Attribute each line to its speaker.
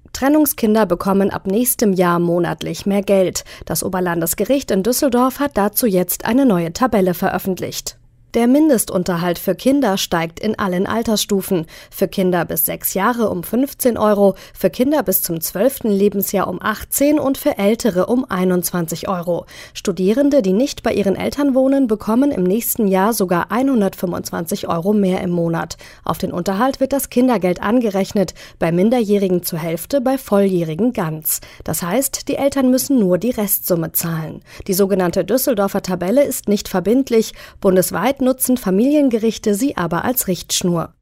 Speaker 1: Trennungskinder bekommen ab nächstem Jahr monatlich mehr Geld. Das Oberlandesgericht in Düsseldorf hat dazu jetzt eine neue Tabelle veröffentlicht. Der Mindestunterhalt für Kinder steigt in allen Altersstufen. Für Kinder bis 6 Jahre um 15 €, für Kinder bis zum 12. Lebensjahr um 18 und für Ältere um 21 €. Studierende, die nicht bei ihren Eltern wohnen, bekommen im nächsten Jahr sogar 125 € mehr im Monat. Auf den Unterhalt wird das Kindergeld angerechnet, bei Minderjährigen zur Hälfte, bei Volljährigen ganz. Das heißt, die Eltern müssen nur die Restsumme zahlen. Die sogenannte Düsseldorfer Tabelle ist nicht verbindlich. Bundesweit nutzen Familiengerichte sie aber als Richtschnur.